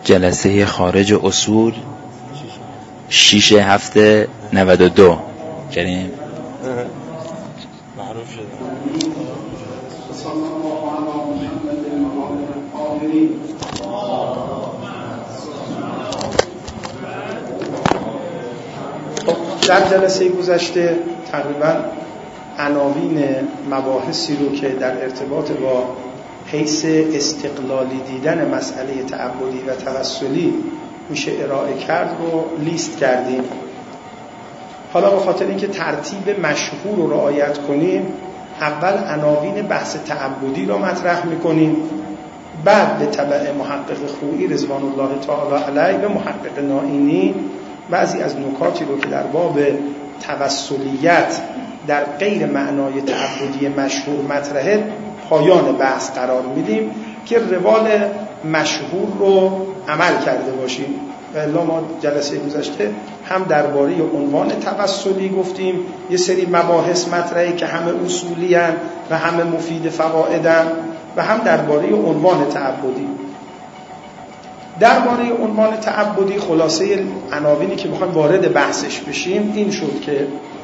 جلسه خارج اصول 6/7/92 کریم معروف شده. در جلسه گذشته تقریبا عناوین مباحثی رو که در ارتباط با حیث استقلالی دیدن مسئله تعبدی و توسلی میشه ارائه کرد رو لیست کردیم. حالا به خاطر اینکه ترتیب مشهور رو رعایت کنیم، اول عناوین بحث تعبدی رو مطرح میکنیم، بعد به تبع محقق خویی رضوان الله تعالی علیه و محقق نائینی بعضی از نکاتی رو که در باب توسلیت در غیر معنای تعبدی مشهور مطرحه پایان بحث قرار میدیم که روال مشهور رو عمل کرده باشیم. و الا ما جلسه گذشته هم درباره عنوان توسلی گفتیم، یه سری مباحث مطرحه که همه اصولی هن و همه مفید فوائدن، و هم درباره عنوان تعبدی. درباره عنوان تعبدی خلاصه عناوینی که میخوایم وارد بحثش بشیم این شد که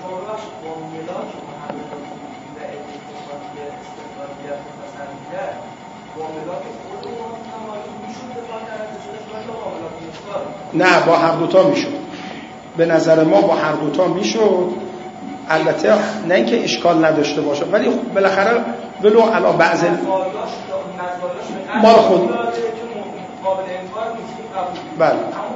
نه، با هر دوتا میشد. به نظر ما با هر دوتا میشد، البته نه اینکه اشکال نداشته باشه، ولی بالاخره ولو علا بعض مال خود بله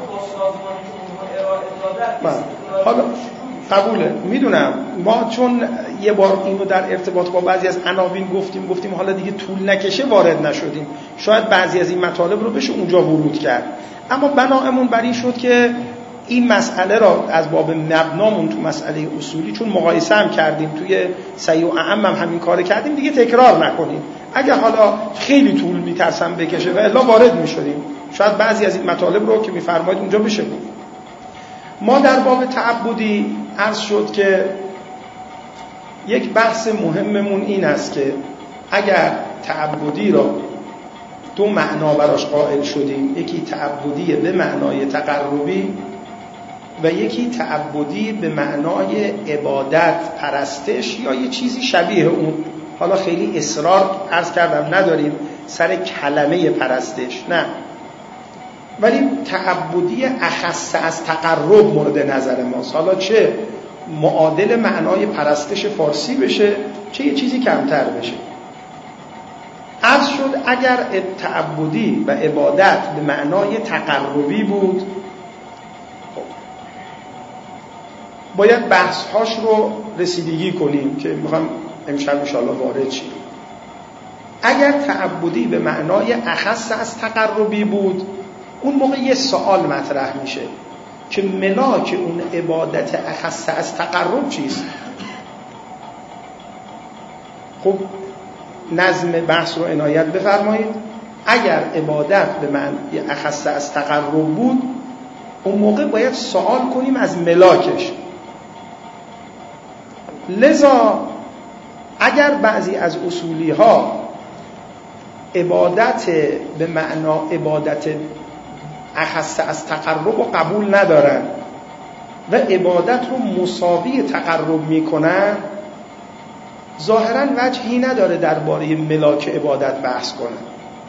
حالا قبوله، میدونم. ما چون یه بار اینو در ارتباط با بعضی از عناوین گفتیم حالا دیگه طول نکشه وارد نشدیم، شاید بعضی از این مطالب رو بشه اونجا ورود کرد. اما بنامون بر این شد که این مسئله را از باب مبنامون تو مسئله اصولی چون مقایسه هم کردیم، توی سعی و اعم هم همین کار کردیم، دیگه تکرار نکنیم. اگه حالا خیلی طول میترسم بکشه و الا وارد میشدیم، شاید بعضی از این مطالب رو که میفرمایید اونجا بشه بود. ما در باب تعبدی عرض شد که یک بحث مهممون این است که اگر تعبدی را دو معنا براش قائل شدیم، یکی تعبدی به معنای تقربی و یکی تعبدی به معنای عبادت، پرستش یا یه چیزی شبیه اون. حالا خیلی اصرار عرض کردم نداریم سر کلمه پرستش، نه، ولی تعبدی اخص از تقرب مورد نظر ماست. حالا چه معادل معنای پرستش فارسی بشه، چه یه چیزی کمتر بشه. عرض شد اگر تعبدی و عبادت به معنای تقربی بود، باید بحث‌هاش رو رسیدگی کنیم که میخوام امشب انشاءالله وارد شیم. اگر تعبدی به معنای اخص از تقربی بود، اون موقع یه سوال مطرح میشه که ملاک اون عبادت اخص از تقرب چیست؟ خب نظم بحث رو عنایت بفرمایید. اگر عبادت به معنای اخص از تقرب بود، اون موقع باید سوال کنیم از ملاکش. لذا اگر بعضی از اصولی ها عبادت به معنا عبادت اخص از تقرب رو قبول ندارن و عبادت رو مساوی تقرب میکنن، ظاهراً وجهی نداره درباره ملاک عبادت بحث کنن.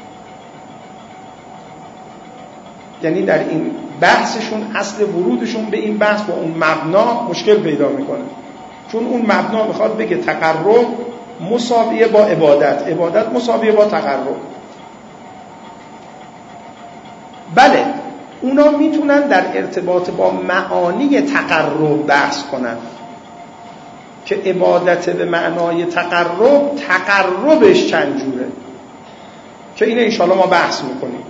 یعنی در این بحثشون اصل ورودشون به این بحث با اون مبنا مشکل پیدا میکنه، چون اون مبنا میخواد بگه تقرب مساویه با عبادت، عبادت مساویه با تقرب. بله، اونا میتونن در ارتباط با معانی تقرب بحث کنن که عبادت به معنای تقربش چند جوره، که اینه انشاءالله ما بحث میکنیم.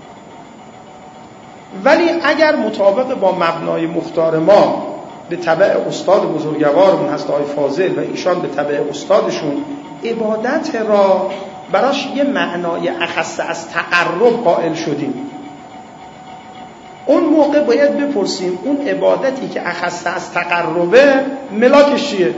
ولی اگر مطابق با مبنای مختار ما به تبع استاد بزرگوارمون هست آقای فاضل و ایشان به تبع استادشون عبادت را براش یه معنای اخص از تقرب قائل شدیم، اون موقع باید بپرسیم اون عبادتی که اخص از تقربه ملاکش چیه؟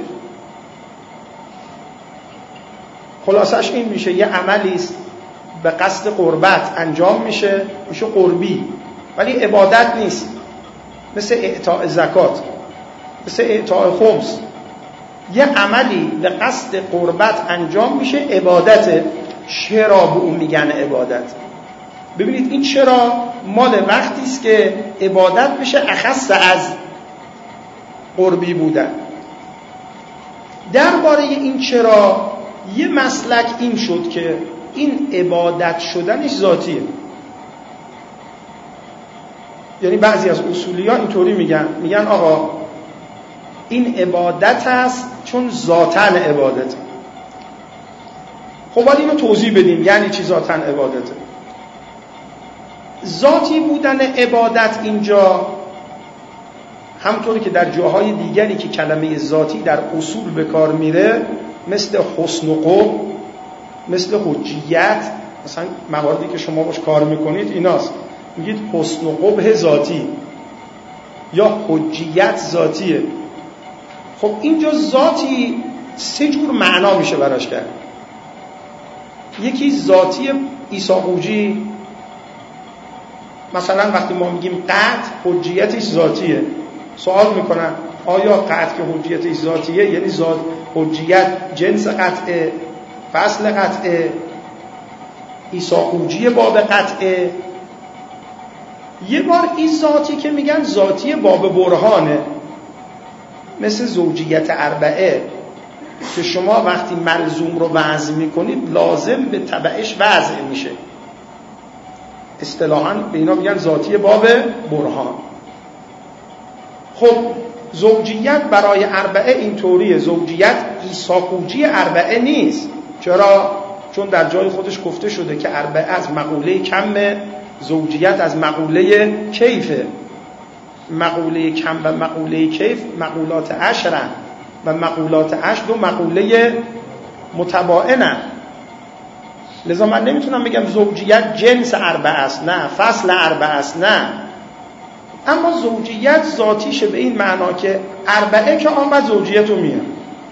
خلاصش این میشه یه عملی است به قصد قربت انجام میشه قربی، ولی عبادت نیست، مثل اعطاء زکات، مثل اعطاء خمس. یه عملی به قصد قربت انجام میشه، عبادته. چرا به اون میگن عبادت؟ ببینید این چرا مال وقتی است که عبادت بشه اخص از قربی بودن. درباره این چرا یه مسلک این شد که این عبادت شدنش ذاتیه. یعنی بعضی از اصولیان اینطوری میگن آقا این عبادت است چون ذاتاً عبادته. خب باید اینو توضیح بدیم یعنی چی ذاتاً عبادته. ذاتی بودن عبادت اینجا همطوری که در جاهای دیگری که کلمه ذاتی در اصول به کار میره، مثل حسن و قبح، مثل حجیت، مثلا مواردی که شما باش کار میکنید ایناست، میگید حسن و قبح ذاتی یا حجیت ذاتیه. خب اینجا ذاتی سه جور معنا میشه براش کرد. یکی ذاتی عیسی قوجی، مثلا وقتی ما میگیم قطع حجیتش ذاتیه، سوال میکنن آیا قطع که حجیتش ذاتیه یعنی ذات حجیت جنس قطعه، فصل قطعه، عیسی قوجی باب قطعه؟ یه بار این ذاتی که میگن ذاتی باب برهانه، مثل زوجیت اربعه که شما وقتی ملزوم رو وضع میکنید لازم به تبعش وضع میشه، اصطلاحاً به اینا میگن ذاتی باب برهان. خب زوجیت برای اربعه اینطوریه، زوجیت عیسی قوجی اربعه نیست. چرا؟ چون در جای خودش گفته شده که اربعه از مقوله کمه، زوجیت از مقوله کیفه. مقوله کم و مقوله کیف مقولات عشرن و مقولات عشر دو مقوله متباینن. لذا من نمیتونم بگم زوجیت جنس اربعه است، نه فصل اربعه است، نه. اما زوجیت ذاتیشه به این معنا که اربعه که آمد زوجیت رو میاد.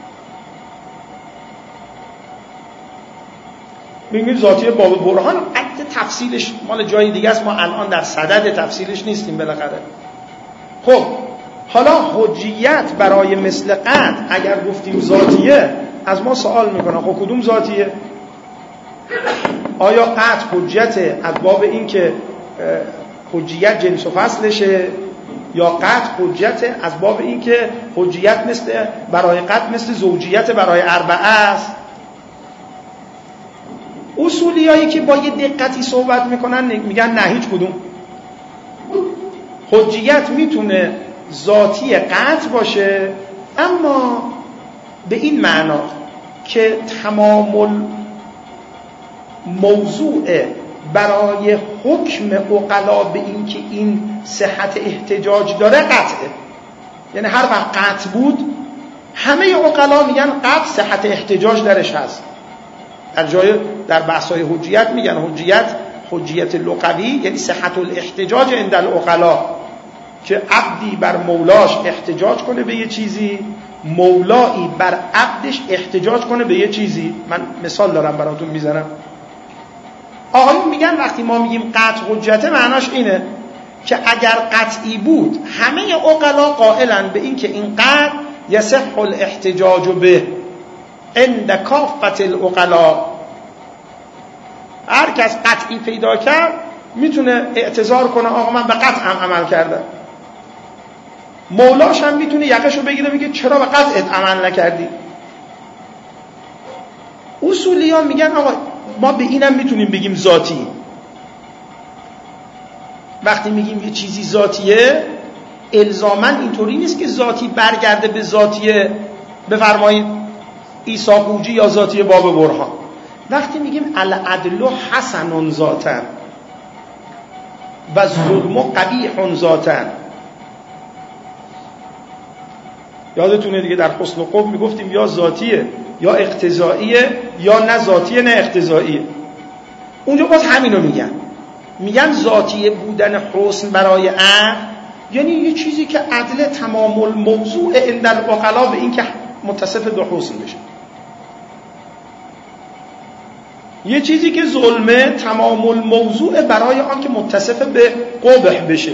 میگیم ذاتی باب برهان، عد تفصیلش مال جای دیگه است، ما الان در صدد تفصیلش نیستیم بالاخره. خب حالا حجیت برای مثل قطع اگر گفتیم ذاتیه، از ما سوال میکنن خب کدوم ذاتیه؟ آیا قطع حجت از باب این که حجیت جنس و فصلشه، یا قطع حجت از باب این که حجیت مثل برای قطع مثل زوجیت برای اربعه است؟ اصولیایی که با یه دقتی صحبت میکنن میگن نه هیچ کدوم. حجیت میتونه ذاتی قطع باشه، اما به این معنا که تمام موضوع برای حکم عقلا به این که این صحت احتجاج داره قطعه. یعنی هر وقت قطع بود همه عقلا میگن قطع صحت احتجاج درش هست. در بحث‌های حجیت میگن حجیت لغوی یعنی صحت الاحتجاج عند العقلا، که عبدی بر مولاش احتجاج کنه به یه چیزی، مولایی بر عبدش احتجاج کنه به یه چیزی. من مثال دارم براتون میزنم. آقایون میگن وقتی ما میگیم قطع حجته معناش اینه که اگر قطعی بود همه عقلا قائلن به این که این قطع یصح الاحتجاج به عند کافة العقلا. هر کس قطعی پیدا کرد میتونه اعتذار کنه آقا من به قطعم عمل کردم. مولاش هم میتونه یقشو بگیره میگه چرا به قطعت عمل نکردی. اصولیان میگن آقا ما به اینم میتونیم بگیم ذاتی. وقتی میگیم یه چیزی ذاتیه الزاماً اینطوری نیست که ذاتی برگرده به ذاتیه بفرمایید عیسی قوجی یا ذاتی باب برهان. وقتی میگیم العدل حسن ذاتا و ظلم قبیح ذاتا، یادتونه دیگه در حسن و قبح میگفتیم یا ذاتیه یا اقتضاییه یا نه ذاتیه نه اقتضاییه. اونجا باز همینو میگن ذاتی بودن حسن برای عقل یعنی یه چیزی که عدل تمام الموضوع عند العقلا به این که متصف به حسن بشه. یه چیزی که ظلمه تمام الموضوع برای آن که متصف به قبح بشه.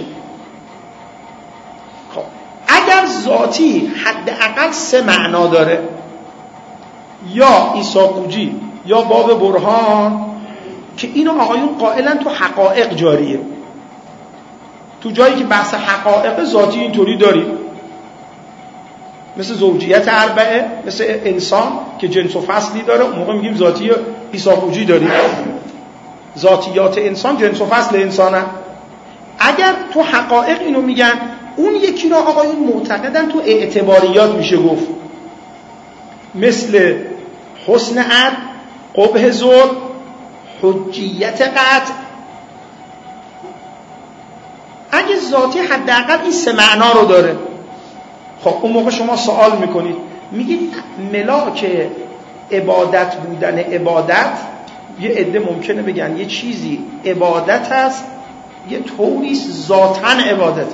خب اگر ذاتی حداقل 3 معنا داره، یا عیساقوجی یا باب برهان، که اینو آقایون قائلن تو حقایق جاریه. تو جایی که بحث حقایق ذاتی اینطوری داری، مثل زوجیت اربعه، مثل انسان که جنس و فصلی داره، اون موقع میگیم ذاتی عیساقوجی داریم. ذاتیات انسان جنس و فصل انسانه. اگر تو حقایق اینو میگن، اون یکی رو آقایون معتقدن تو اعتباریات میشه گفت، مثل حسن عدل، قبح ظلم، حجیت قطع. اگه ذاتی حداقل این 3 معنا رو داره، خب اون موقع شما سوال میکنید، میگید ملاک عبادت بودن عبادت، یه عده ممکنه بگن یه چیزی عبادت هست، یه طوری ذاتاً عبادت.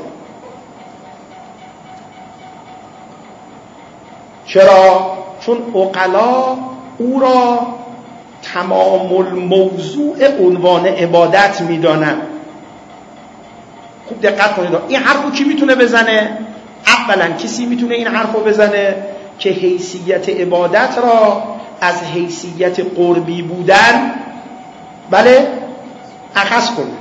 چرا؟ چون عقلا او را تمام الموضوع عنوان عبادت میدانن. خوب دقت کنید، این حرفو کی میتونه بزنه؟ اولا کسی میتونه این حرفو بزنه که حیثیت عبادت را از حیثیت قربی بودن اخذ کنه.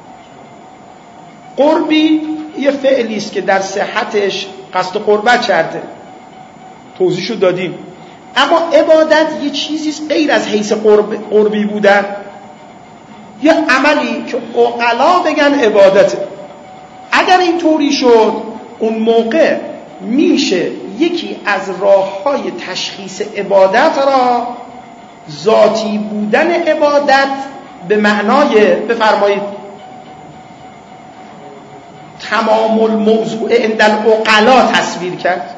قربی یه فعلی است که در صحتش قصد قربت کرده، توضیحشو دادیم. اما عبادت یه چیزیست غیر از حیث قربی بودن، یه عملی که عقلا بگن عبادته. اگر این طوری شد، اون موقع میشه یکی از راه‌های تشخیص عبادت را ذاتی بودن عبادت به معنای بفرمایید تمام الموضوع عند العقلا تصویر کرد.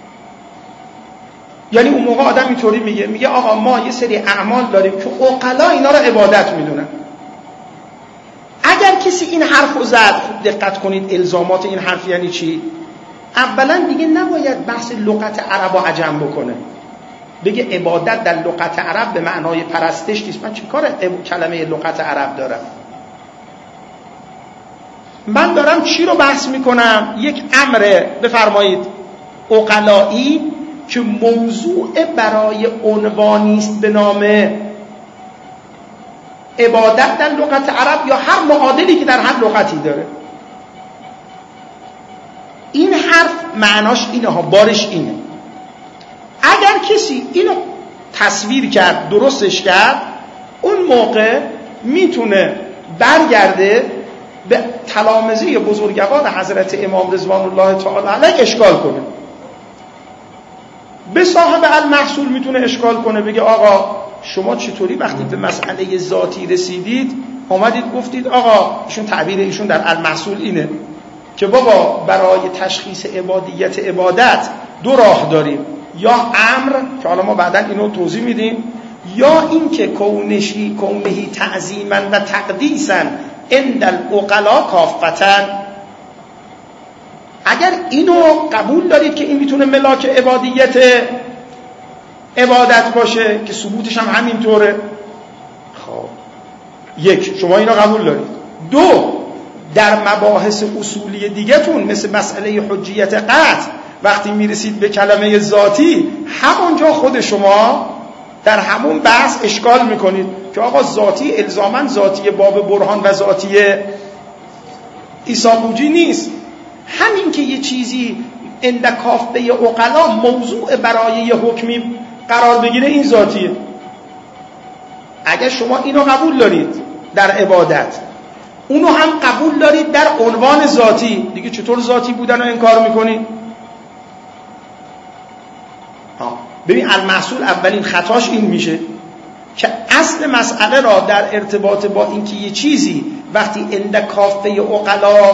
یعنی اون موقع آدم اینطوری میگه آقا ما یه سری اعمال داریم که عقلا اینا را عبادت میدونن. اگر کسی این حرفو زد، خوب دقت کنید الزامات این حرف یعنی چی؟ اولا دیگه نباید بحث لغت عرب و عجم بکنه، بگه عبادت در لغت عرب به معنای پرستش نیست. من چی کار کلمه لغت عرب دارم؟ من دارم چی رو بحث میکنم؟ یک امر بفرمایید عقلایی که موضوع برای عنوانی است به نام عبادت در لغت عرب یا هر معادلی که در هر لغتی داره. این حرف معناش اینه ها، بارش اینه. اگر کسی اینو تصویر کرد، درستش کرد، اون موقع میتونه برگرده به تلامذه بزرگوار حضرت امام رضوان الله تعالی علیه اشکال کنه. به صاحب المحصول میتونه اشکال کنه، بگه آقا شما چطوری وقتی به مسئله ذاتی رسیدید آمدید گفتید آقا، ایشون تعبیر ایشون در المحصول اینه که بابا برای تشخیص عبادیت عبادت 2 راه داریم، یا امر که حالا ما بعداً اینو توضیح میدیم، یا این که کونهی تعظیما و تقدیسا عند العقلا کافتن. اگر اینو قبول دارید که این میتونه ملاک عبادت باشه که ثبوتش هم همینطوره، خب 1 شما اینو قبول دارید. 2 در مباحث اصولی دیگه‌تون مثل مسئله حجیت قطع وقتی میرسید به کلمه ذاتی، همونجا خود شما در همون بحث اشکال میکنید که آقا ذاتی الزاماً ذاتی باب برهان و ذاتی عیساقوجی نیست. همین که یه چیزی عند کافه عقلا موضوع برای یه حکمی قرار بگیره، این ذاتیه. اگر شما اینو قبول دارید در عبادت، اونو هم قبول دارید در عنوان ذاتی، دیگه چطور ذاتی بودن رو انکار میکنید؟ ببین المحصول اولین خطاش این میشه که اصل مسئله را در ارتباط با اینکه یه چیزی وقتی عند کافه عقلا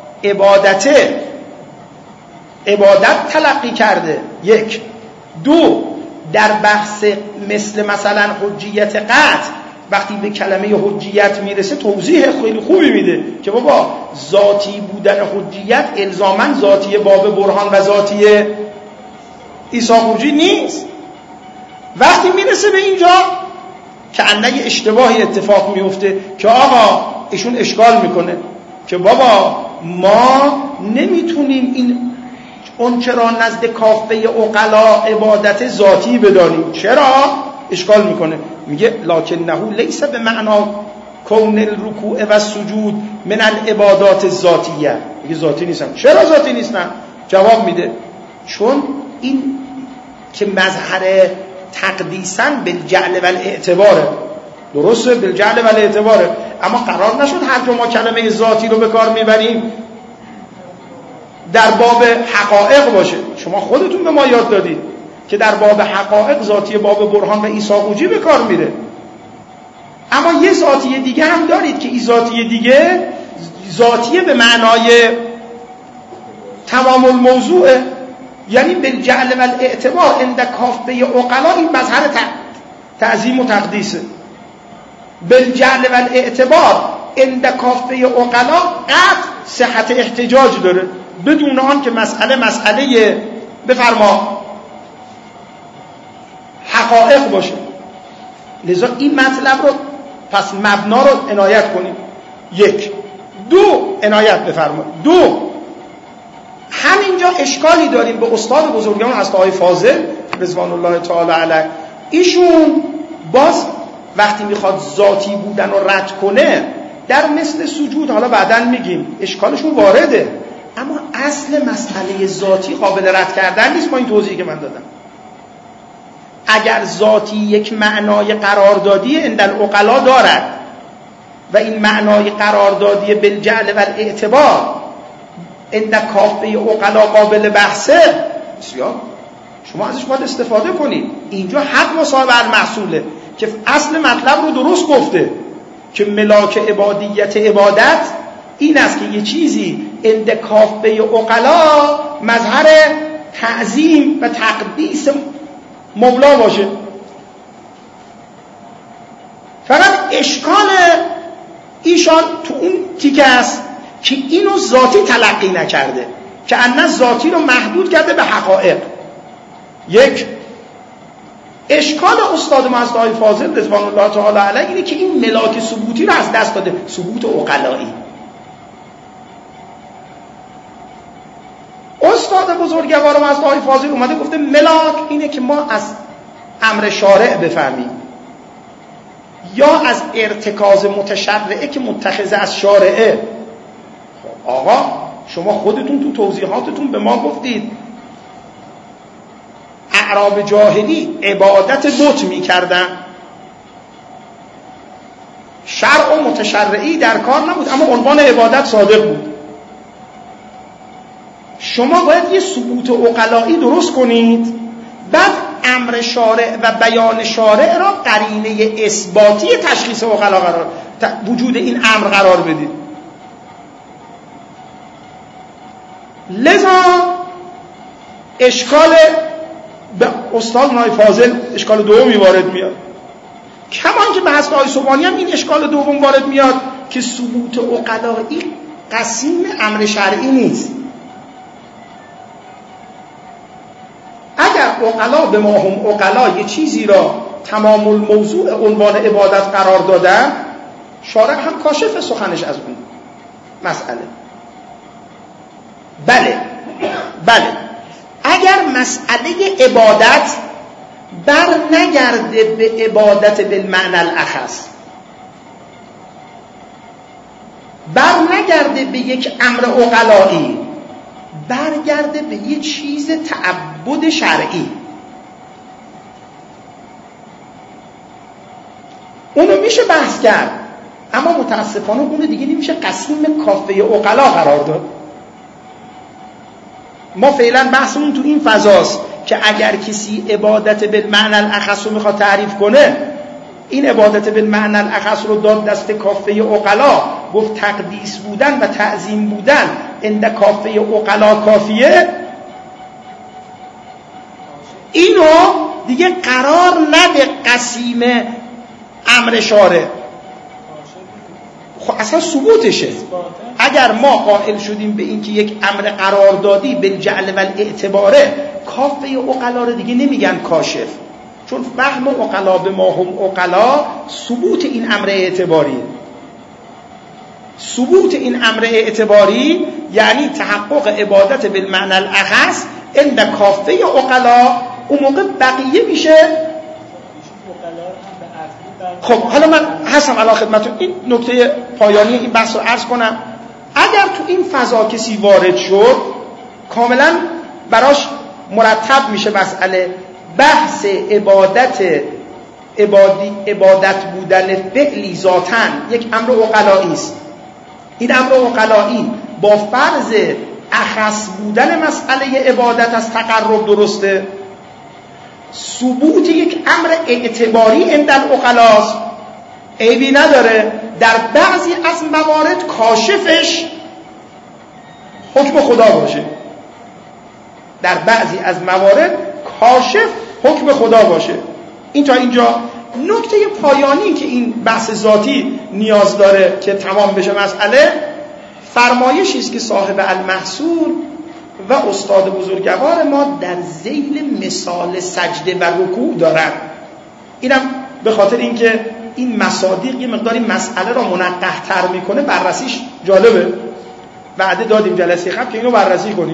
عبادت تلقی کرده، 1. 2 در بحث مثلا حجیت قطع وقتی به کلمه حجیت میرسه توضیح خیلی خوبی میده که بابا ذاتی بودن حجیت الزاماً ذاتی باب برهان و ذاتی عیساقوجی نیست. وقتی میرسه به اینجا که انگه اشتباهی اتفاق میفته که آقا ایشون اشکال میکنه که بابا ما نمیتونیم این اون چرا نزد کافه عقلا عبادت ذاتی بدانیم. چرا؟ اشکال میکنه، میگه لکنه لیس به معنا کون الرکوع و السجود من العبادات الذاتیه. میگه ذاتی نیستن. چرا ذاتی نیستن؟ جواب میده چون این که مظهر تقدیسن بالجعل و الاعتباره. درسته بالجعل و الاعتباره، اما قرار نشد هر جا ما کلمه ذاتی رو به کار میبریم در باب حقایق باشه. شما خودتون به ما یاد دادید که در باب حقایق ذاتی باب برهان و ایساقوجی به کار میره، اما یه ذاتی دیگه هم دارید که این ذاتی دیگه ذاتی به معنای تمام الموضوع، یعنی بالجعل و الاعتبار عند کافه عقلا این مظهر تعظیم و تقدیسه. بالجعل و الاعتبار عند کافه عقلا قطع صحت احتجاج داره بدون آن که مسئله بفرما حقایق باشه. لذا این مطلب رو پس مبنا رو عنایت کنیم. یک. دو، عنایت بفرمایید. دو، همینجا اشکالی داریم به استاد بزرگان از آقای فاضل رضوان الله تعالی علیه. ایشون باز وقتی میخواد ذاتی بودن رو رد کنه در مثل سجود، حالا بعداً میگیم اشکالشون وارده، اما اصل مسئله ذاتی قابل رد کردن نیست با این توضیحی که من دادم. اگر ذاتی یک معنای قراردادی عند العقلا دارد و این معنای قراردادی بالجعل و الاعتبار عند کافه عقلا قابل بحثه، بسیار شما ازش باید استفاده کنید. اینجا حق مصاحب المحصوله که اصل مطلب رو درست گفته که ملاک عبادیت عبادت این است که یه چیزی عند کافه عقلا مظهر تعظیم و تقدیس مولا باشه. فقط اشکال ایشان تو اون تیکه است که اینو ذاتی تلقی نکرده، که انه ذاتی رو محدود کرده به حقایق. یک. اشکال استاد ما از آقای فاضل رضوان الله تعالی علیه اینه که این ملاک ثبوتی رو از دست داده، ثبوت عقلایی. استاد بزرگوار ما از آقای فاضل اومده گفته ملاک اینه که ما از امر شارع بفهمیم یا از ارتکاز متشرعه که متخذ از شارعه. خب آقا شما خودتون تو توضیحاتتون به ما گفتید اعراب جاهلی عبادت بت می‌کردن، شرع و متشرعی در کار نبود اما عنوان عبادت صادق بود. شما باید یه ثبوت عقلایی درست کنید، بعد امر شارع و بیان شارع را قرینه اثباتی تشخیص عقلا وجود این امر قرار بدید. لذا اشکال به استاد نای فاضل اشکال دومی وارد میاد، کمان که به حسب آقای سبحانی هم این اشکال دوم وارد میاد که ثبوت عقلایی قسیم امر شرعی نیست. اگر عقلا به ما هم عقلا یه چیزی را تمام الموضوع عنوان عبادت قرار دادن، شارع هم کاشف سخنش از اون مسئله. بله اگر مسئله عبادت بر نگرده به عبادت بالمعنی الاخص، بر نگرده به یک امر عقلایی، برگرده به یه چیز تعبد شرعی، اونو میشه بحث کرد، اما متاسفانه اونو دیگه نمیشه قسیم کافه عقلا قرار داد. ما فعلا بحثمون تو این فضاست که اگر کسی عبادت بالمعنی الاخص رو میخواد تعریف کنه، این عبادت بالمعنی الاخص رو داد دست کافه عقلا، گفت تقدیس بودن و تعظیم بودن عند کافه عقلا کافیه، اینو دیگه قرار نده قسیم امر شارع. خب اصلا ثبوتشه. اگر ما قائل شدیم به این که یک امر قراردادی بالجعل و الاعتباره، کافه عقلا رو دیگه نمیگن کاشف، چون فهم عقلا به ما هم عقلا ثبوت این امر اعتباریه. ثبوت این امر اعتباری یعنی تحقق عبادت بالمعنى الاخص عند کافه عقلا، اون موقع بقیه میشه. خب حالا من هستم علی خدمتتون. این نکته پایانی این بحث رو عرض کنم. اگر تو این فضا کسی وارد شد کاملا براش مرتب میشه مسئله بحث عبادت بودن فعلی ذاتاً یک امر عقلایی است. این امر عقلایی با فرض اخص بودن مسئله عبادت از تقرب درسته. ثبوت یک امر اعتباری عند العقلاست، عیبی نداره. در بعضی از موارد کاشفش حکم خدا باشه، در بعضی از موارد کاشف حکم خدا باشه. این تا اینجا. نکته پایانی که این بحث ذاتی نیاز داره که تمام بشه مسئله، فرمایشی است که صاحب المحصول و استاد بزرگوار ما در ذیل مثال سجده و رکوع دارن. اینم به خاطر اینکه این مصادیق یه مقداری مسئله را منقح‌تر میکنه، بررسیش جالبه. وعده دادیم جلسه قبل که اینو بررسی کنیم.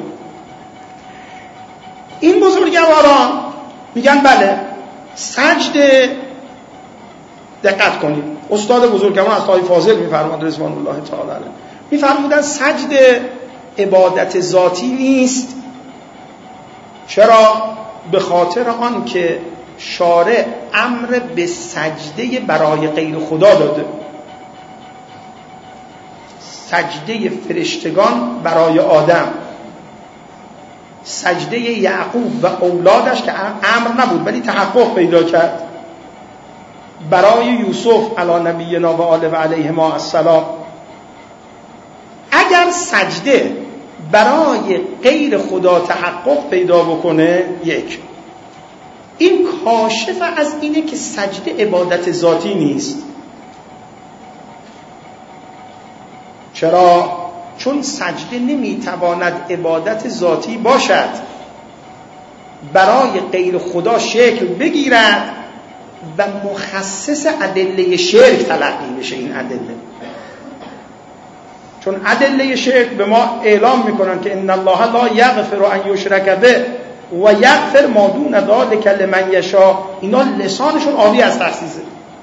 این بزرگواران میگن بله سجده، دقت کنید، استاد بزرگواران از طایفه فاضل میفرماد رضوان الله تعالی علیه، میفرمودن سجده عبادت ذاتی نیست. چرا؟ به خاطر آن که شارع امر به سجده برای غیر خدا داده. سجده فرشتگان برای آدم، سجده یعقوب و اولادش که امر نبود ولی تحقق پیدا کرد، برای یوسف علی نبینا و آله و علیهما السلام. اگر سجده برای غیر خدا تحقق پیدا بکنه، یک، این کاشف از اینه که سجده عبادت ذاتی نیست. چرا؟ چون سجده نمیتواند عبادت ذاتی باشد، برای غیر خدا شکل بگیرد و مخصص ادله شرک تلقی بشه. این ادله، چون ادله شرک به ما اعلام میکنن که ان الله لا یغفر ان یشرک به و یغفر ما دون ذلک لمن یشاء. اینا لسانشون آبی از تخصیصه.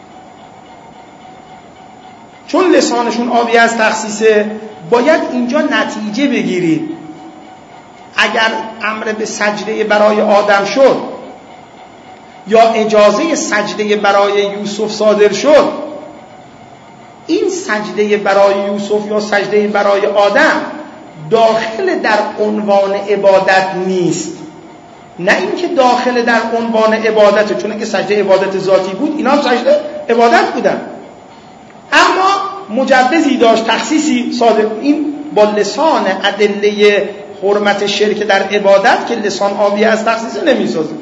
چون لسانشون آبی از تخصیصه باید اینجا نتیجه بگیرید. اگر امر به سجده برای آدم شد یا اجازه سجده برای یوسف صادر شد، این سجده برای یوسف یا سجده برای آدم داخل در عنوان عبادت نیست. نه اینکه داخل در عنوان عبادته، چون اگه سجده عبادت ذاتی بود اینا هم سجده عبادت بودن، اما مجوزی داشت، تخصیصی صادر. این با لسان ادله حرمت شرک در عبادت که لسان آبی از تخصیص نمیسازه.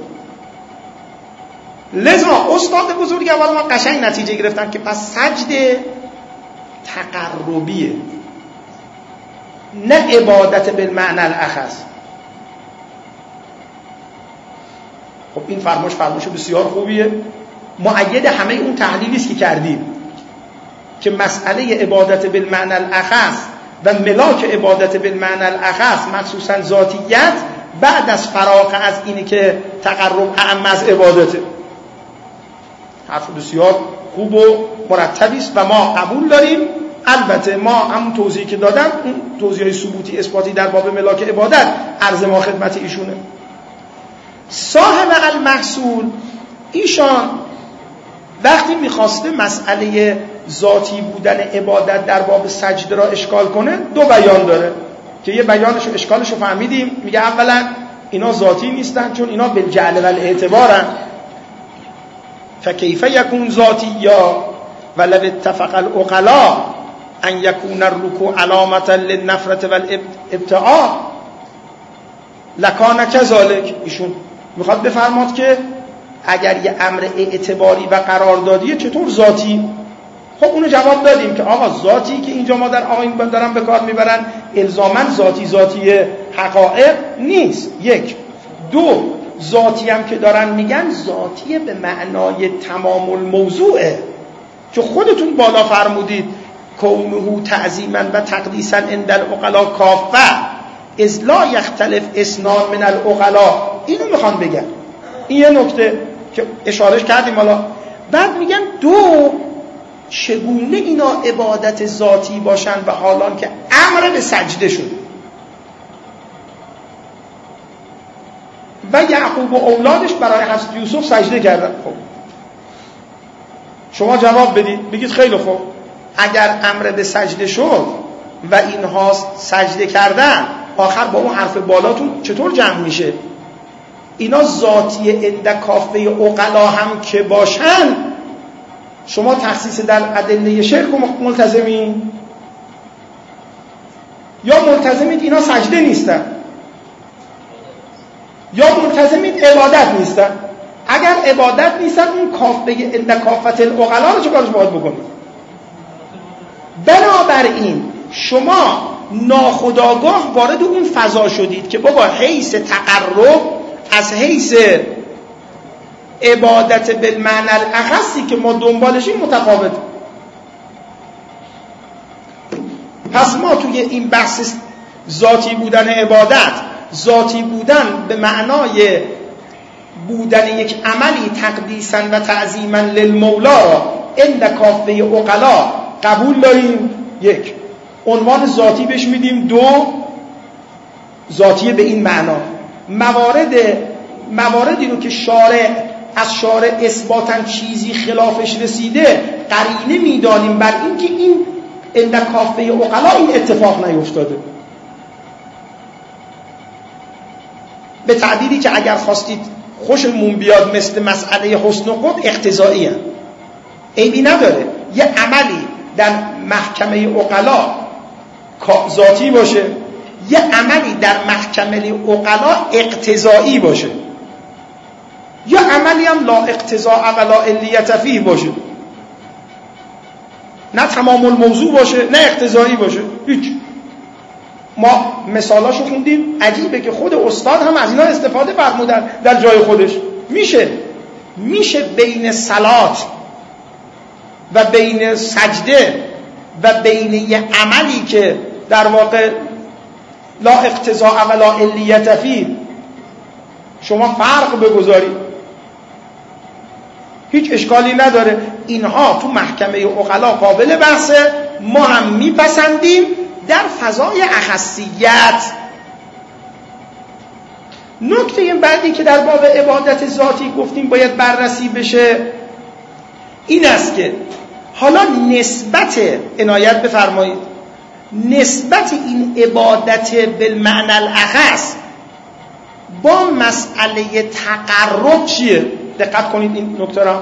لذا استاد بزرگوار ما قشنگ نتیجه گرفتن که پس سجده تقربیه، نه عبادت بالمعنى الاخص. خب این فرمایش بسیار خوبیه، مؤید همه اون تحلیلی است که کردیم که مسئله عبادت بالمعنى الاخص و ملاک عبادت بالمعنى الاخص مخصوصا ذاتیت بعد از فراغ از اینی که تقرب اعم از عبادته. حرف بسیار خوب و مرتبی است و ما قبول داریم. البته ما هم توضیحی که دادم اون توضیحای ثبوتی اثباتی در باب ملاک عبادت عرض ما خدمت ایشونه. صاحب المحصول ایشان وقتی میخواسته مسئله ذاتی بودن عبادت در باب سجده را اشکال کنه، دو بیان داره که یه بیانش و اشکالش رو فهمیدیم. میگه اولا اینا ذاتی نیستن چون اینا بالجعل و الاعتبارن، فکیف یکون ذاتی یا ولو اتفق العقلاء ان یکون الرکوع علامتا للنفرة والابتعاء لکان کذالک. ایشون میخواد بفرماد که اگر یه امر اعتباری و قراردادیه چطور ذاتی؟ خب اونو جواب دادیم که آقا ذاتی که اینجا ما در آیین دارن به کار میبرن الزاماً ذاتی حقایق نیست. یک. دو، ذاتی هم که دارن میگن ذاتیه به معنای تمام الموضوعه، که خودتون بالا فرمودید کونه تعظیما و تقدیسا عند العقلا کافه اذ لا یختلف اثنان من العقلا. اینو میخوان بگن. این یه نکته که اشارهش کردیم. حالا بعد میگن دو، چگونه اینا عبادت ذاتی باشن و حالان که امر به سجده شد و یعقوب و اولادش برای حضرت یوسف سجده کردن. خب شما جواب بدید، بگید خیلی خوب، اگر امر به سجده شد و اینها سجده کردن، آخر با اون حرف بالاتون چطور جمع میشه؟ اینا ذاتی عند کافه عقلا هم که باشن، شما تخصیص در ادله شرک ملتزمین یا ملتزمید اینا سجده نیستن یا ملتزمید عبادت نیستن؟ اگر عبادت نیستن اون کافه عند کافه العقلا رو چه کارش باید بکنید؟ بنابراین شما ناخودآگاه وارد اون فضا شدید که بابا حیث تقرب از حیث عبادت بالمعنی الاخصی که ما دنبالشیم متفاوت. پس ما توی این بحث ذاتی بودن عبادت، ذاتی بودن به معنای بودن یک عملی تقدیسا و تعظیما للمولا را عند کافه عقلا قبول داریم. یک، عنوان ذاتی بهش میدیم. دو، ذاتی به این معنا. مواردی رو که از شارع اثباتاً چیزی خلافش رسیده قرینه میدانیم بر این که این عند کافه عقلا این اتفاق نیفتاده. به تعبیری که اگر خواستید خوشمون بیاد مثل مسئله حسن و قبح اقتضایی هم. عیبی نداره یه عملی در محکمه عقلا ذاتی باشه، یه عملی در محکمه عقلا اقتضایی باشه، یا عملی هم لا اقتضاء ولا علیت فیه باشه، نه تمام الموضوع باشه نه اقتضایی باشه. هیچ. ما مثالاشو خوندیم، عجیبه که خود استاد هم از اینا استفاده فرمودن در جای خودش. میشه بین صلات و بین سجده و بین یه عملی که در واقع لا اقتضاء ولا علیت فیه شما فرق بگذارید، هیچ اشکالی نداره. اینها تو محکمه عقلا قابل بحثه، ما هم میپسندیم در فضای اخصیت. نکته بعدی که در باب عبادت ذاتی گفتیم باید بررسی بشه این است که حالا نسبت، عنایت بفرمایید، نسبت این عبادت بالمعنی الاخص با مسئله تقرب چیه؟ دقت کنید این نکته را.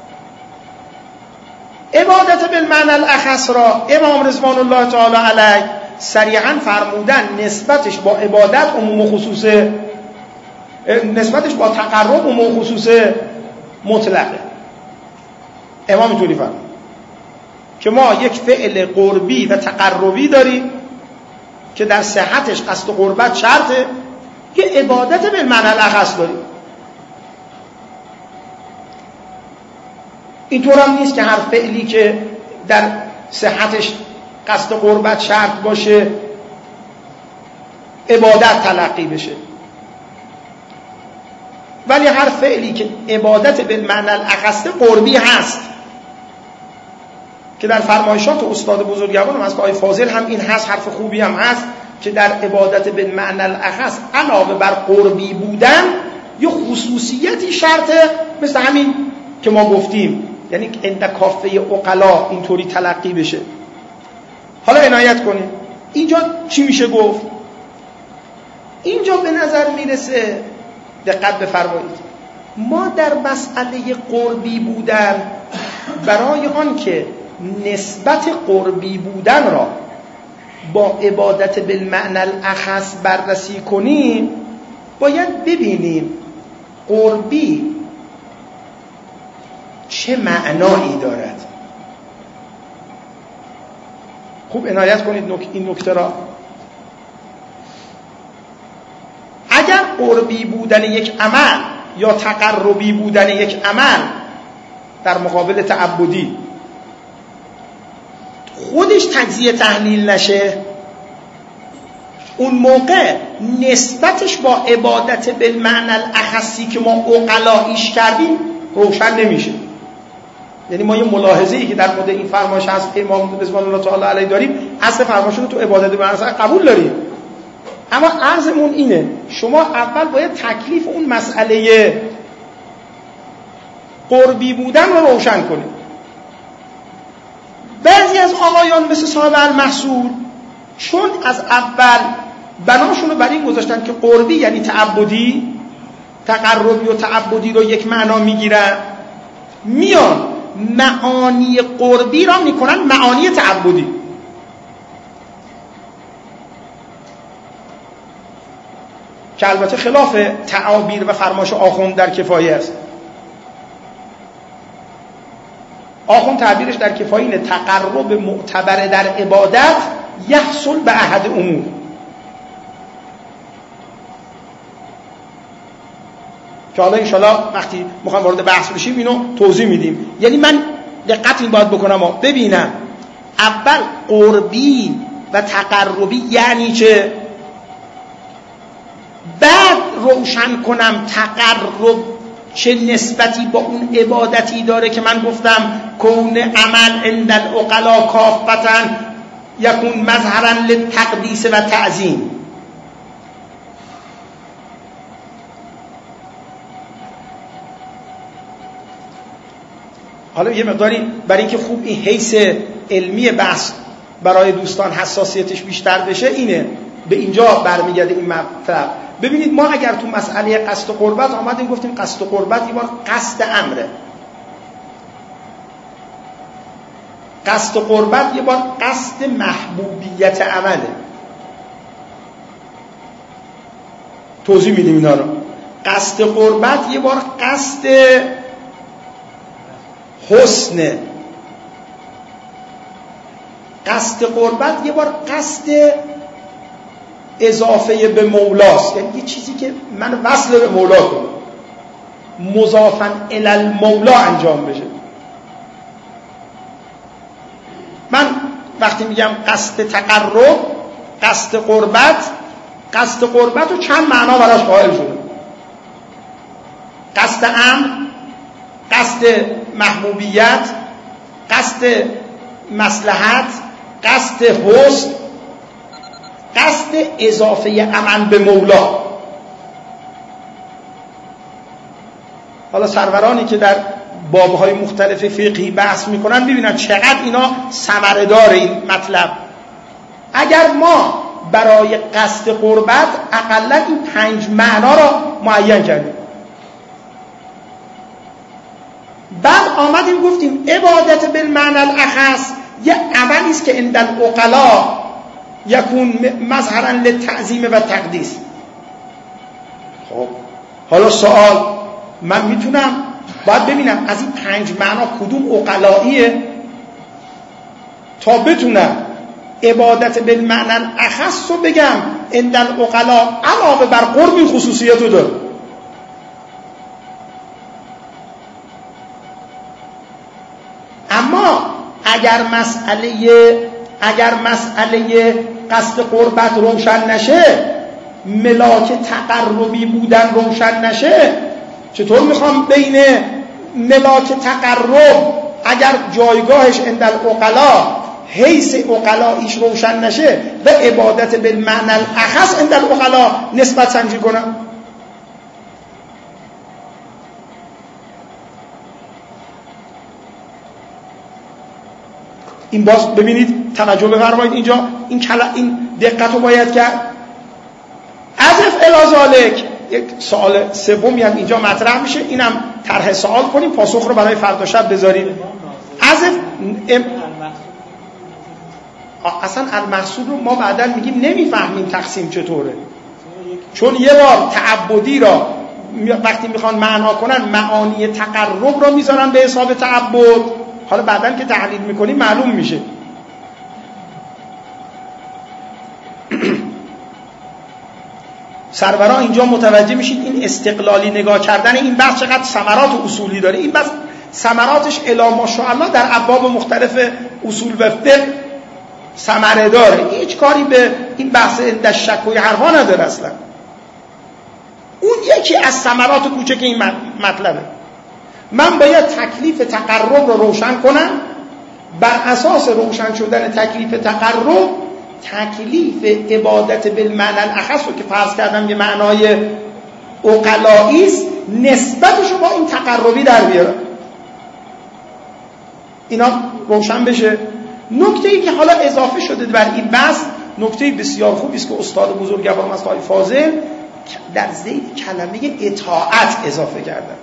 عبادت بالمعنی الاخص را امام رضوان الله تعالی علیه صریحا فرمودن نسبتش با عبادت عموم و خصوصه، نسبتش با تقرب عموم و خصوصه مطلقه. امام اینطوری فرمود که ما یک فعل قربی و تقربی داریم که در صحتش قصد قربت شرطه، که عبادت بالمعنی الاخص داریم. اینطور هم نیست که هر فعلی که در صحتش قصد قربت شرط باشه عبادت تلقی بشه، ولی هر فعلی که عبادت بالمعنی الاخص قربی هست، که در فرمایشات استاد بزرگوار هم هست، آقای فاضل هم این هست، حرف خوبی هم هست که در عبادت بالمعنی الاخص علاوه بر قربی بودن یه خصوصیتی شرطه، مثل همین که ما گفتیم، یعنی عند کافه عقلا اینطوری تلقی بشه. حالا عنایت کنید اینجا چی میشه گفت؟ اینجا به نظر میرسه، دقت بفرمایید، ما در مسئله قربی بودن برای آن که نسبت قربی بودن را با عبادت بالمعنی الاخص بررسی کنیم باید ببینیم قربی چه معنایی دارد. خوب عنایت کنید این نکته را. اگر قربی بودن یک عمل یا تقربی بودن یک عمل در مقابل تعبدی خودش تجزیه تحلیل نشه، اون موقع نسبتش با عبادت بالمعنی الاخصی که ما عقلاییش کردیم روشن نمیشه. یعنی ما یه ملاحظه‌ای که در مورد این فرمایش از امام رضوان الله تعالی علیه داریم، اصل فرمایشون رو تو عبادت بالمعنی قبول داریم، اما عرضمون اینه شما اول باید تکلیف اون مسئله قربی بودن رو روشن کنید. بعضی از آقایان مثل صاحب المحصول چون از اول بناشون رو برای این گذاشتن که قربی یعنی تعبدی، تقربی و تعبدی رو یک معنا میگیرن، میان معانی قربی را میکنن معانی تعبدی. که البته خلاف تعابیر و فرمایش آخوند در کفایه است. آخوند تعبیرش در کفایه اینه تقرب معتبر در عبادت یحصل به احد امور. که حالا انشاءالله وقتی میخوام وارد بحث بشیم اینو توضیح میدیم. یعنی من دقت این باید بکنم و ببینم اول قربی و تقربی یعنی چه، بعد روشن کنم تقرب چه نسبتی با اون عبادتی داره که من گفتم کون عمل عند العقلا کافتا یکون مظهرا للتقدیس و تعظیم. حالا یه مقداری برای اینکه خوب این حیث علمی بحث برای دوستان حساسیتش بیشتر بشه اینه به اینجا برمیگرده این مطلب. ببینید ما اگر تو مسئله قصد و قربت آمدیم گفتیم قصد و قربت یه بار قصد امره، قصد و قربت یه بار قصد محبوبیت عمله. توضیح میدیم اینا رو. قصد قربت یه بار قصد حسنه، قصد قربت یه بار قصد اضافه به مولاست، یعنی یه چیزی که من وصل به مولا کنم، مضافاً الی المولا انجام بشه. من وقتی میگم قصد تقرب، قصد قربت رو چند معنا براش قائل شده. قصد امر، قصد محبوبیت، قصد مصلحت، قصد حسن، قصد اضافه عمل به مولا. حالا سرورانی که در بابهای مختلف فقهی بحث میکنن ببینن چقدر اینا ثمره داره این مطلب. اگر ما برای قصد قربت اقلا این 5 معنا را معین کردیم، بعد آمدیم گفتیم عبادت بالمعنی الاخص یه عملی است که عند العقلا یکون مظهرا للتعظیم و تقدیس. خب حالا سوال، من میتونم باید ببینم از این 5 معنا کدوم عقلاییه تا بتونم عبادت بالمعنی الاخص رو بگم عند العقلا علاوه بر قرب این خصوصیت رو داره. اما اگر مسئله قصد قربت روشن نشه، ملاک تقربی بودن روشن نشه، چطور میخوام بین ملاک تقرب اگر جایگاهش عند العقلا حیث عقلاییش روشن نشه و عبادت بالمعنی الاخص عند العقلا نسبت سنجی کنم؟ این باز ببینید توجه بفرمایید اینجا این دقت رو باید کرد. عزف الازالک یک سوال سومی هم اینجا مطرح میشه، اینم طرح سوال کنیم پاسخ رو برای فردا شب بذاریم. عزف اصلا المحصول رو ما بعدا میگیم نمیفهمیم تقسیم چطوره، چون یه بار تعبدی را وقتی میخوان معنا کنن معانی تقرب رو میذارن به حساب تعبد، حالا بعداً که تحلیل میکنیم معلوم میشه. سرورا اینجا متوجه میشید این استقلالی نگاه کردن این بحث چقدر ثمرات اصولی داره. این بحث ثمراتش الی ماشاءالله در ابواب مختلف اصول و فقه ثمره داره. هیچ کاری به این بحث در شک و حرفا نداره اصلا. اون یکی از ثمرات کوچک این مطلبه. من باید تکلیف تقرب رو روشن کنم، بر اساس روشن شدن تکلیف تقرب تکلیف عبادت بالمعنی الاخص رو که فرض کردم یه معنای عقلایی است نسبتش رو با این تقربی در بیارم. اینا روشن بشه. نکته‌ای که حالا اضافه شده بر این بحث نکته بسیار خوبی است که استاد بزرگوارم از آقای فاضل در ذیل کلمه اطاعت اضافه کردن.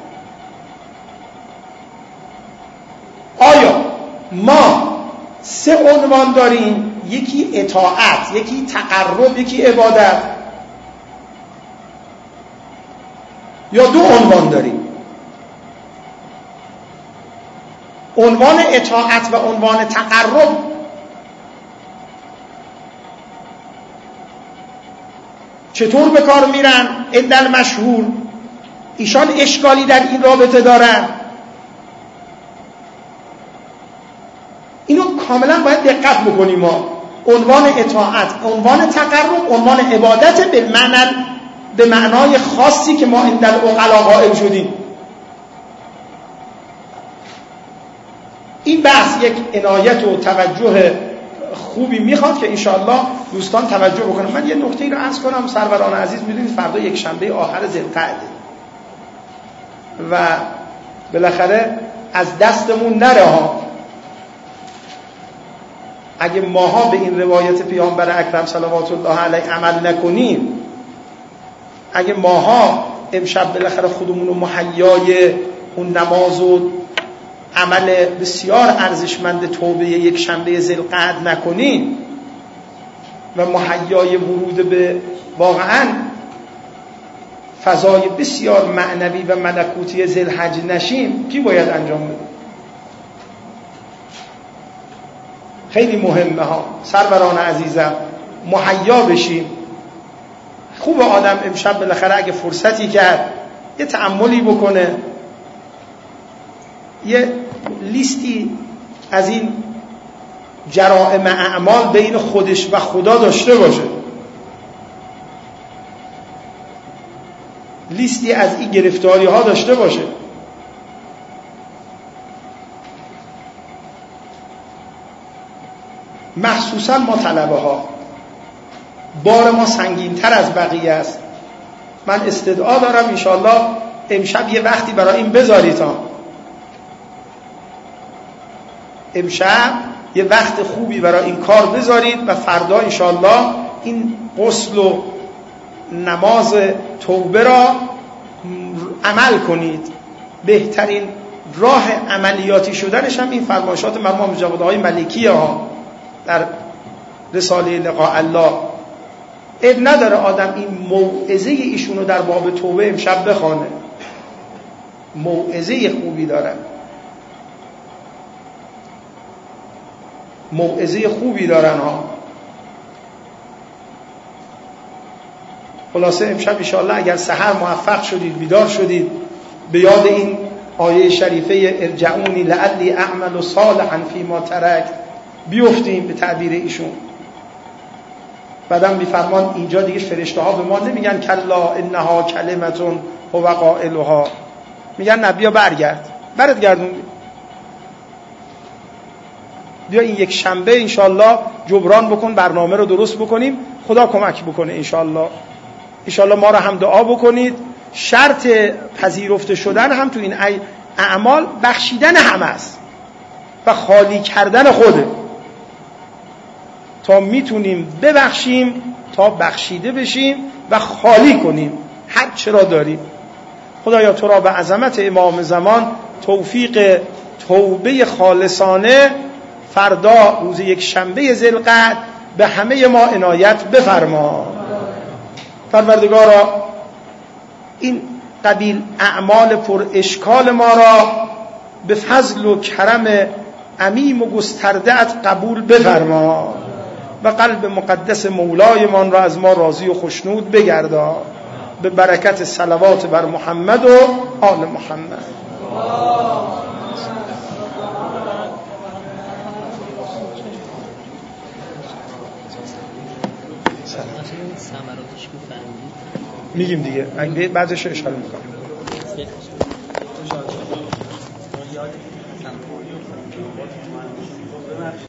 آیا ما 3 عنوان داریم؟ یکی اطاعت، یکی تقرب، یکی عبادت، یا 2 عنوان داریم؟ عنوان اطاعت و عنوان تقرب چطور به کار میرن؟ عند مشهور ایشان اشکالی در این رابطه دارن. اینو کاملا باید دقت بکنیم. ما عنوان اطاعت، عنوان تقرب، عنوان عبادت به معنای خاصی که ما عند العقلا قائل شدیم. این بحث یک عنایت و توجه خوبی میخواد که انشاءالله دوستان توجه بکنن. من یه نکته رو عرض کنم سروران عزیز. میدونید فردا یک شنبه آخر ذوالقعده و بالاخره از دستمون نره ها. اگه ماها به این روایت پیامبر اکرم صلوات الله علیه عمل نکنیم، اگه ماها امشب بالاخره خودمون رو مهیای اون نماز و عمل بسیار ارزشمند توبه یک شنبه ذوالقعده نکنیم و مهیای ورود به واقعا فضای بسیار معنوی و ملکوتی ذوالحج نشیم، کی باید انجام بده؟ خیلی مهمه ها سروران عزیزم، مهیا بشیم. خوب آدم امشب بالاخره اگه فرصتی کرد یه تأملی بکنه، یه لیستی از این جرائم اعمال بین خودش و خدا داشته باشه، لیستی از این گرفتاری ها داشته باشه. مخصوصا ما طلبه ها بار ما سنگین تر از بقیه است. من استدعا دارم انشاءالله امشب یه وقتی برای این بذارید ها. امشب یه وقت خوبی برای این کار بذارید و فردا انشاءالله این غسل و نماز توبه را عمل کنید. بهترین راه عملیاتی شدنش هم این فرمایشات مرحوم جوادهای ملکی ها در رساله لقاء الله. عیب نداره آدم این موعظه ایشونو در باب توبه امشب بخوانه، موعظه خوبی دارن، موعظه خوبی دارن ها. خلاصه امشب انشاءالله اگر سحر موفق شدید بیدار شدید به یاد این آیه شریفه ارجعونی لعلی اعمل صالحا فیما ترکت بیفتیم به تعبیر ایشون. بعدم میفرمان اینجا دیگه فرشته ها به ما نمیگن کلا انها کلمتون هو قائلها، میگن نبیا برگرد، برات گردون بیا این یک شنبه انشالله جبران بکن، برنامه رو درست بکنیم، خدا کمک بکنه انشالله. انشالله ما رو هم دعا بکنید. شرط پذیرفته شدن هم تو این اعمال بخشیدن هم است و خالی کردن خوده تا میتونیم ببخشیم، تا بخشیده بشیم و خالی کنیم هر چرا داریم. خدایا تو را به عظمت امام زمان توفیق توبه خالصانه فردا روز یک شنبه ذوالقعده به همه ما عنایت بفرما. پروردگارا این قبیل اعمال پر اشکال ما را به فضل و کرم عمیم و گسترده‌ات قبول بفرما و قلب مقدس مولایمان را از ما راضی و خوشنود بگردان. به برکت صلوات بر محمد و آل محمد. میگیم دیگه بعدش رو اشاره میکنم.